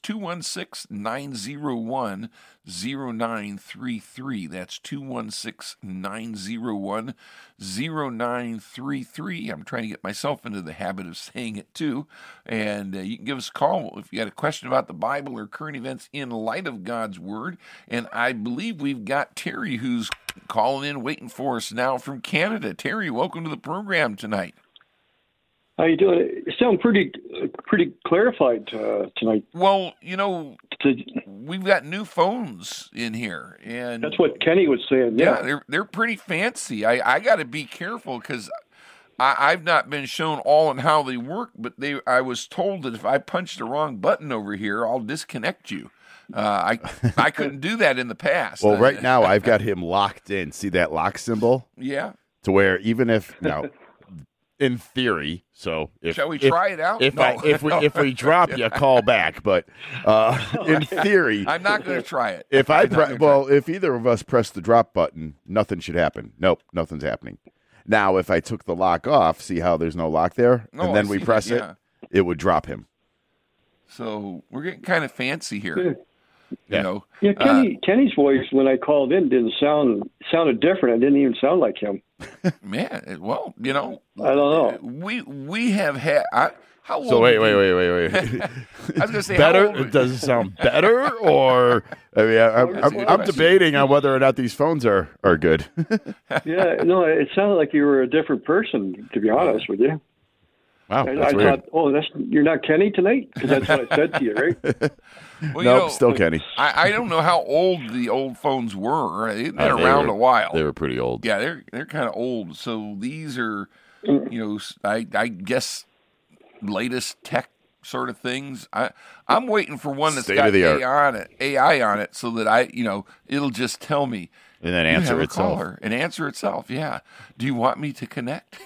216-901-0933. That's 216-901-0933. I'm trying to get myself into the habit of saying it too. And you can give us a call if you got a question about the Bible or current events in light of God's Word. And I believe we've got Terry who's calling in, waiting for us now from Canada. Terry, welcome to the program tonight. How you doing? You sound pretty clarified tonight. Well, we've got new phones in here, and that's what Kenny was saying. Yeah, they're pretty fancy. I got to be careful because I've not been shown all and how they work, but I was told that if I punch the wrong button over here, I'll disconnect you. I couldn't do that in the past. Well, right now I've got him locked in. See that lock symbol? Yeah. To where even if now. In theory, so shall we try it out? If we drop you, call back. But in theory, I'm not going to try it. If if either of us press the drop button, nothing should happen. Nope, nothing's happening. Now, if I took the lock off, see how there's no lock there, and then we press it, it would drop him. So we're getting kind of fancy here. Yeah. Kenny's voice when I called in sounded different. It didn't even sound like him. Man, well, I don't know. We have had. How old? So wait. I was going to say better. Does it sound better, or I'm debating on whether or not these phones are good. Yeah, no, it sounded like you were a different person. To be honest with you. Wow, I thought, you're not Kenny tonight? Because that's what I said to you, right? Well, nope, still Kenny. I don't know how old the old phones were. They've been around a while. They were pretty old. Yeah, they're kind of old. So these are, I guess, latest tech sort of things. I'm waiting for one that's got AI on it, so that it'll just tell me. And then answer itself. And answer itself, yeah. Do you want me to connect?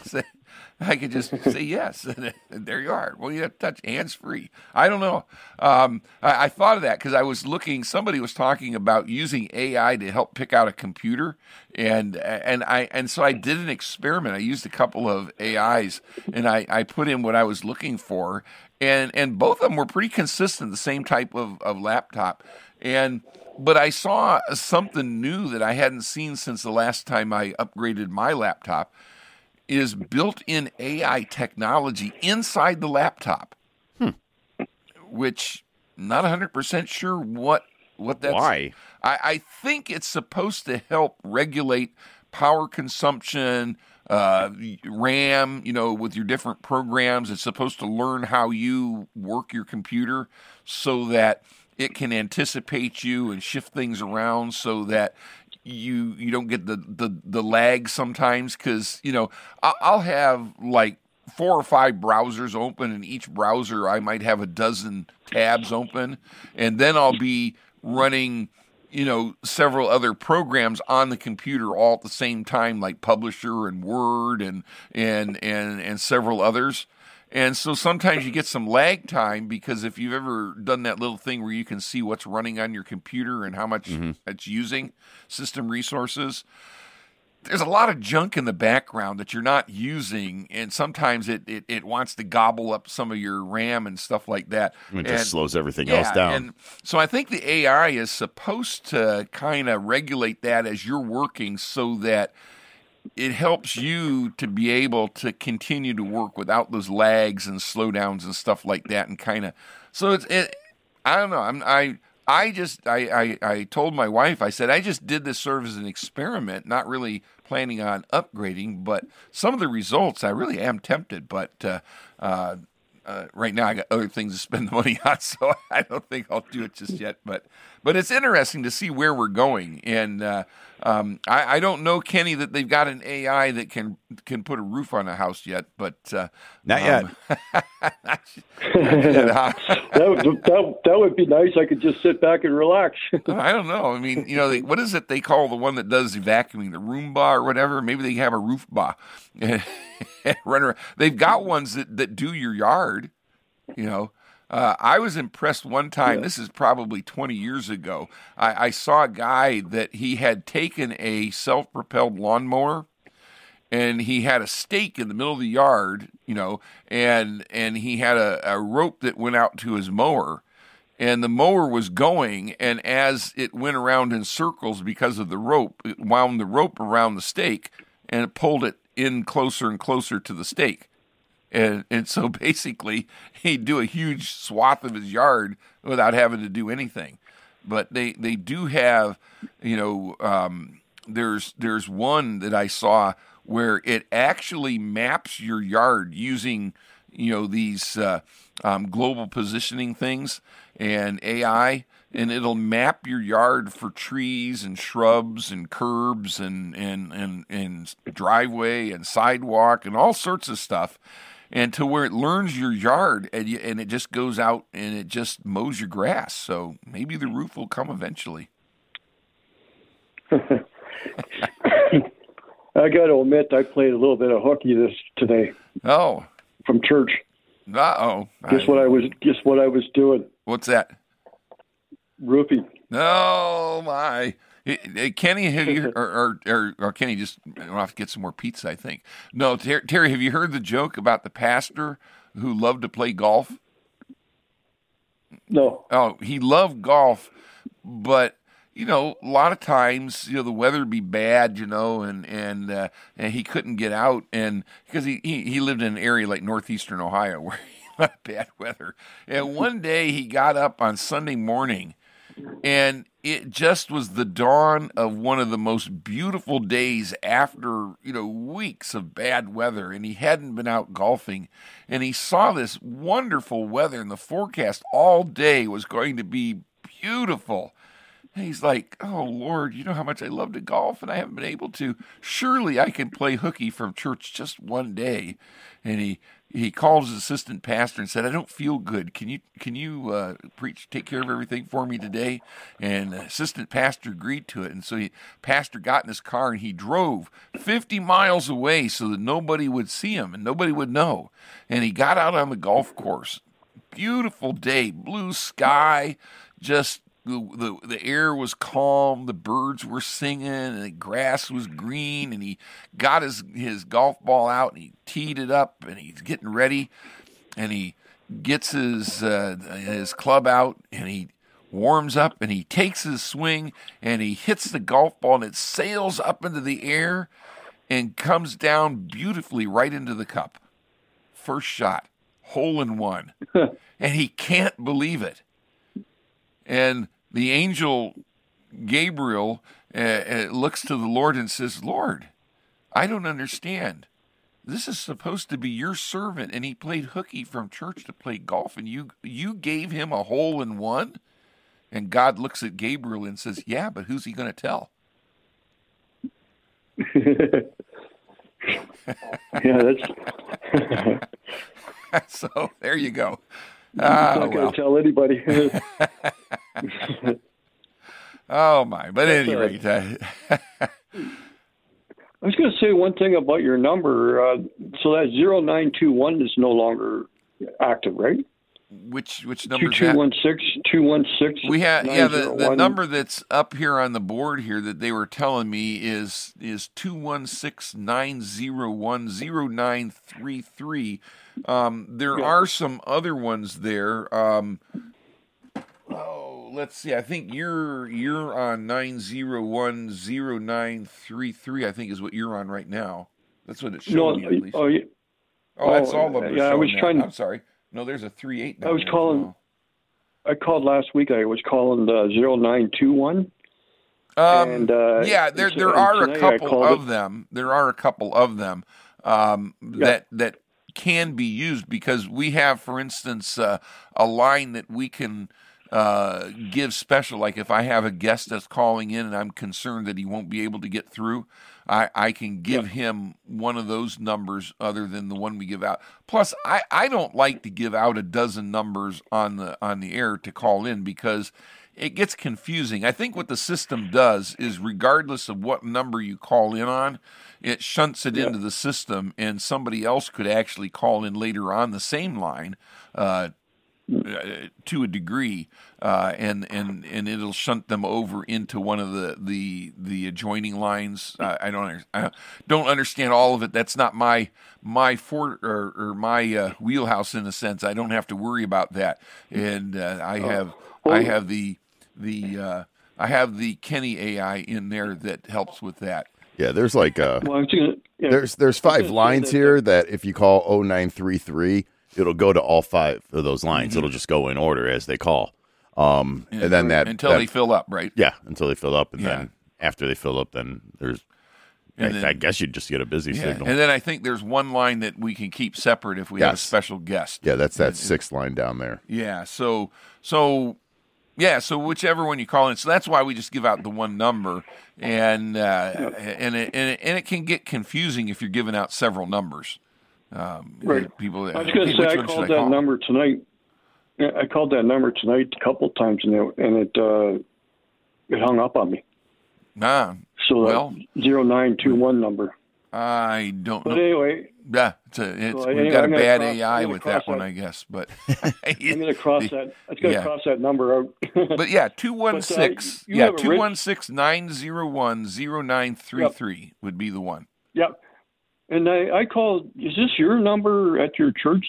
I could just say yes, and there you are. Well, you have to touch hands-free. I don't know. I thought of that because I was looking. Somebody was talking about using AI to help pick out a computer, and so I did an experiment. I used a couple of AIs, and I put in what I was looking for, and both of them were pretty consistent, the same type of laptop. And But I saw something new that I hadn't seen since the last time I upgraded my laptop, is built-in AI technology inside the laptop, which not 100% sure what that's. Why? I think it's supposed to help regulate power consumption, RAM, with your different programs. It's supposed to learn how you work your computer so that it can anticipate you and shift things around so that you don't get the lag sometimes. Because, I'll have like 4 or 5 browsers open, and each browser I might have a dozen tabs open, and then I'll be running several other programs on the computer all at the same time, like Publisher and Word and several others. And so sometimes you get some lag time, because if you've ever done that little thing where you can see what's running on your computer and how much it's using system resources, there's a lot of junk in the background that you're not using, and sometimes it wants to gobble up some of your RAM and stuff like that. It just slows everything else down. And so I think the AI is supposed to kind of regulate that as you're working, so that it helps you to be able to continue to work without those lags and slowdowns and stuff like that. And kind of, so I don't know. I told my wife, I said, I just did this sort of as an experiment, not really planning on upgrading, but some of the results, I really am tempted. But right now I got other things to spend the money on, so I don't think I'll do it just yet. But it's interesting to see where we're going. And I don't know, Kenny, that they've got an AI that can put a roof on a house yet, but not yet. That would be nice. I could just sit back and relax. I don't know. I mean, what is it they call the one that does the vacuuming, the Roomba or whatever? Maybe they have a Roofba. Run around. They've got ones that do your yard. I was impressed one time. This is probably 20 years ago. I saw a guy that he had taken a self-propelled lawnmower, and he had a stake in the middle of the yard, and he had a rope that went out to his mower, and the mower was going, and as it went around in circles because of the rope, it wound the rope around the stake, and it pulled it in closer and closer to the stake. And so basically he'd do a huge swath of his yard without having to do anything. But they do have, there's one that I saw where it actually maps your yard using, these global positioning things and AI, and it'll map your yard for trees and shrubs and curbs and driveway and sidewalk and all sorts of stuff. And to where it learns your yard, and it just goes out and it just mows your grass. So maybe the roof will come eventually. I got to admit, I played a little bit of hooky today. Oh, from church. Uh-oh. Guess what I was doing? What's that? Roofing. Oh my. Hey, Kenny, have you or Kenny, just we'll have to get some more pizza, I think. No, Terry, have you heard the joke about the pastor who loved to play golf? No. Oh, he loved golf, but a lot of times, the weather would be bad, and he couldn't get out, and because he lived in an area like northeastern Ohio where he had bad weather. And one day he got up on Sunday morning, and it just was the dawn of one of the most beautiful days after, weeks of bad weather. And he hadn't been out golfing. And he saw this wonderful weather, and the forecast all day was going to be beautiful. And he's like, oh, Lord, you know how much I love to golf, and I haven't been able to. Surely I can play hooky from church just one day. And he called his assistant pastor and said, I don't feel good. Can you preach, take care of everything for me today? And the assistant pastor agreed to it. And so pastor got in his car and he drove 50 miles away so that nobody would see him and nobody would know. And he got out on the golf course. Beautiful day, blue sky, just the air was calm, the birds were singing, and the grass was green, and he got his golf ball out, and he teed it up, and he's getting ready, and he gets his club out, and he warms up, and he takes his swing, and he hits the golf ball, and it sails up into the air and comes down beautifully right into the cup. First shot, hole in one. And he can't believe it. And the angel Gabriel looks to the Lord and says, Lord, I don't understand. This is supposed to be your servant, and he played hooky from church to play golf, and you gave him a hole in one? And God looks at Gabriel and says, yeah, but who's he going to tell? Yeah, that's... So there you go. I'm not going to tell anybody. Oh, my. But at any rate. I was going to say one thing about your number. So that 0921 is no longer active, right? Which number is that? 216. We have the number that's up here on the board here that they were telling me is 216-901-0933. There are some other ones there. Let's see. I think you're on 901-0933. I think is what you're on right now. That's what it's showing me at least. That's all of them. Yeah, I was trying. I'm sorry. No, there's a 38. I was calling. I called last week. I was calling the 0921. There are a couple of them. There are a couple of them that can be used because we have, for instance, a line that we can give special. Like if I have a guest that's calling in and I'm concerned that he won't be able to get through, I can give him one of those numbers other than the one we give out. Plus, I don't like to give out a dozen numbers on the air to call in because it gets confusing. I think what the system does is regardless of what number you call in on, it shunts it into the system, and somebody else could actually call in later on the same line to a degree, and it'll shunt them over into one of the adjoining lines. I don't understand all of it. That's not my wheelhouse in a sense. I don't have to worry about that. And I have the Kenny AI in there that helps with that. Yeah, there's like there's 5 lines here that if you call 0933. It'll go to all 5 of those lines. Mm-hmm. It'll just go in order as they call. And then until they fill up, right? Yeah, until they fill up. And then after they fill up, then there's, I guess you'd just get a busy signal. And then I think there's one line that we can keep separate if we have a special guest. Yeah, that's that 6th line down there. Yeah, so whichever one you call in. So that's why we just give out the one number. And it can get confusing if you're giving out several numbers. Right. People. I was going to say I called that number tonight. Yeah, I called that number tonight a couple of times, and it hung up on me. So 0921 number. I don't know. But anyway. Yeah, we've got a bad AI with that one, I guess. But I'm going to cross that. It's going to cross that number out. But 216. 216-901-0933 would be the one. Yep. And I called, is this your number at your church,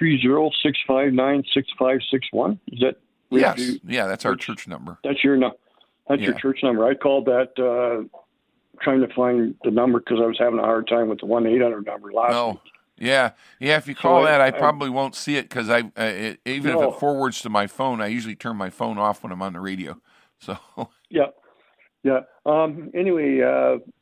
330-659-6561? Is that? Yes. That's our church number. That's your your church number. I called that trying to find the number because I was having a hard time with the 1-800 number last week. Yeah. If you call that, I probably won't see it because even if it forwards to my phone, I usually turn my phone off when I'm on the radio. So. Yeah. Anyway,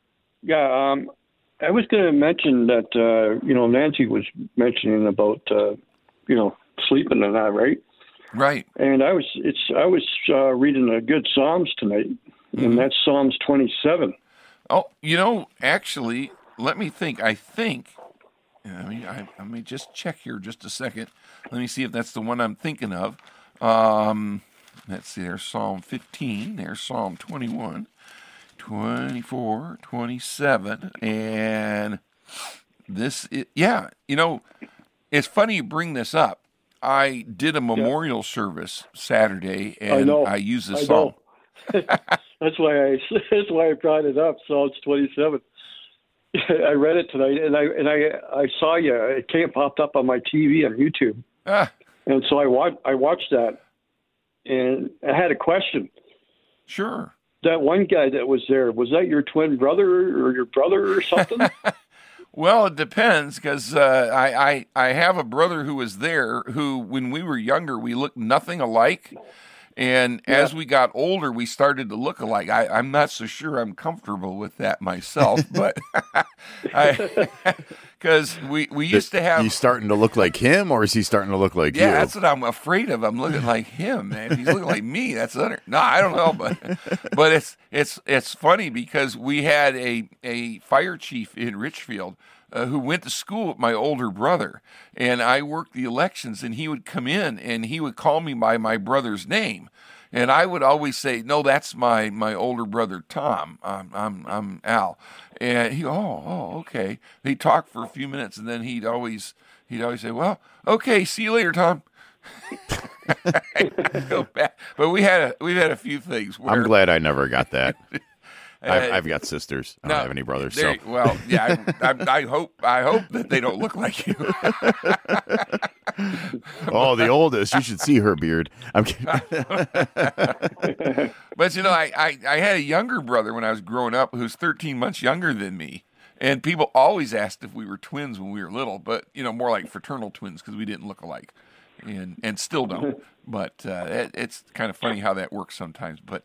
I was going to mention that, Nancy was mentioning about, sleeping and that, right? Right. And I was reading a good Psalms tonight, and that's Psalms 27. Oh, actually, let me think. I may just check here just a second. Let me see if that's the one I'm thinking of. Let's see, there's Psalm 15, there's Psalm 21. 24, 27, and this is, it's funny you bring this up. I did a memorial service Saturday, and I used this song. That's why I brought it up. Psalms 27. I read it tonight, and I saw you. It popped up on my TV on YouTube, and so I watched that. and I had a question. Sure. That one guy that was there, was that your twin brother or your brother or something? Well, it depends, because I have a brother who was there who, when we were younger, we looked nothing alike. And as we got older, we started to look alike. I'm not so sure I'm comfortable with that myself, but because we used to have... He's starting to look like him, or is he starting to look like you? Yeah, that's what I'm afraid of. I'm looking like him, man. If he's looking like me, that's no, I don't know, but it's funny because we had a fire chief in Richfield who went to school with my older brother, and I worked the elections, and he would come in and he would call me by my brother's name, and I would always say, "No, that's my older brother Tom. I'm Al." And he, okay. He'd talk for a few minutes, and then he'd always say, "Well, okay, see you later, Tom." Go back. But we've had a few things. I'm glad I never got that. I've got sisters. I don't have any brothers. So. Well, yeah, I hope that they don't look like you. Oh, the oldest. You should see her beard. I'm kidding. But I had a younger brother when I was growing up who's 13 months younger than me, and people always asked if we were twins when we were little, but more like fraternal twins because we didn't look alike, and still don't. But it's kind of funny how that works sometimes. But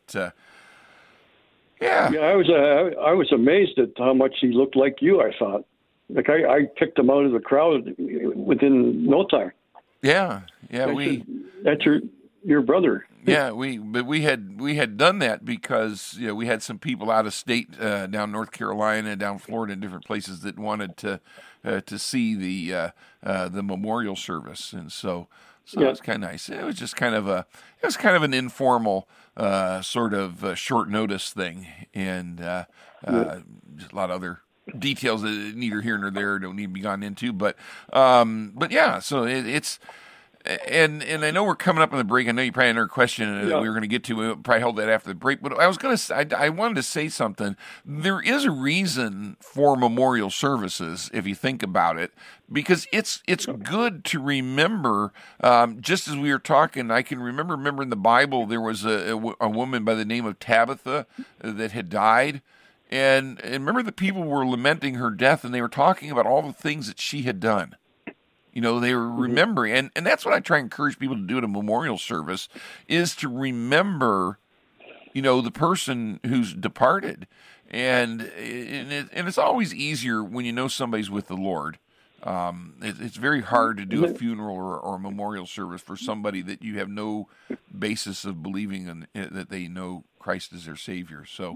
yeah, I was amazed at how much he looked like you. I thought, like I picked him out of the crowd within no time. Yeah, that's your brother. Yeah, we had done that because we had some people out of state, down North Carolina, down Florida, and different places that wanted to see the memorial service, and so it was kind of nice. It was just kind of an informal sort of short notice thing, and just a lot of other details that neither here nor there, don't need to be gone into, but yeah, so it's. And I know we're coming up on the break. I know you probably had another question that we were going to get to. We'll probably hold that after the break. But I wanted to say something. There is a reason for memorial services, if you think about it, because it's good to remember. Just as we were talking, I can remember in the Bible there was a woman by the name of Tabitha that had died. And remember, the people were lamenting her death, and they were talking about all the things that she had done. They were remembering, and that's what I try and encourage people to do at a memorial service, is to remember, the person who's departed. And it's always easier when you know somebody's with the Lord. It's very hard to do a funeral or a memorial service for somebody that you have no basis of believing in, that they know Christ as their Savior. So.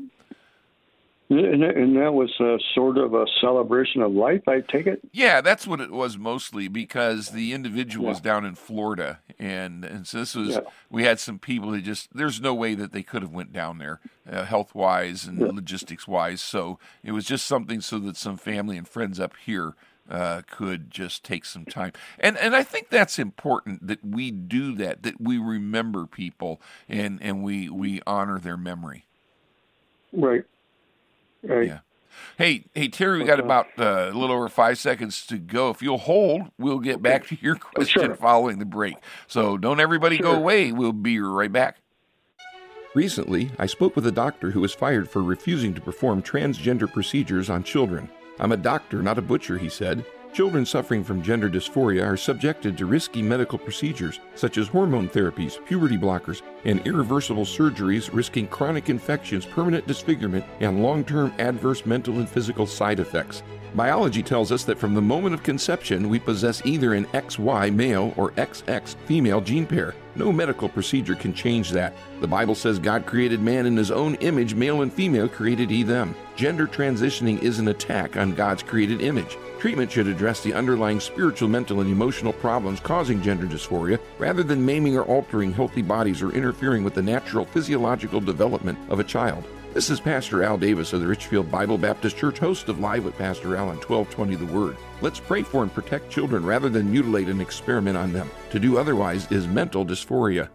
And that was sort of a celebration of life, I take it? Yeah, that's what it was mostly, because the individual was down in Florida, and so this was, we had some people that there's no way that they could have went down there, health-wise and logistics-wise, so it was just something so that some family and friends up here could just take some time. And I think that's important, that we do that we remember people, and we honor their memory. Right. Right. Yeah. Hey, Terry, we got about a little over 5 seconds to go. If you'll hold, we'll get back to your question following the break. So don't everybody go away. We'll be right back. Recently, I spoke with a doctor who was fired for refusing to perform transgender procedures on children. "I'm a doctor, not a butcher," he said. Children suffering from gender dysphoria are subjected to risky medical procedures, such as hormone therapies, puberty blockers, and irreversible surgeries, risking chronic infections, permanent disfigurement, and long-term adverse mental and physical side effects. Biology tells us that from the moment of conception, we possess either an XY male or XX female gene pair. No medical procedure can change that. The Bible says God created man in his own image, male and female created he them. Gender transitioning is an attack on God's created image. Treatment should address the underlying spiritual, mental, and emotional problems causing gender dysphoria, rather than maiming or altering healthy bodies or interfering with the natural physiological development of a child. This is Pastor Al Davis of the Richfield Bible Baptist Church, host of Live with Pastor Al on 1220 The Word. Let's pray for and protect children rather than mutilate and experiment on them. To do otherwise is mental dysphoria.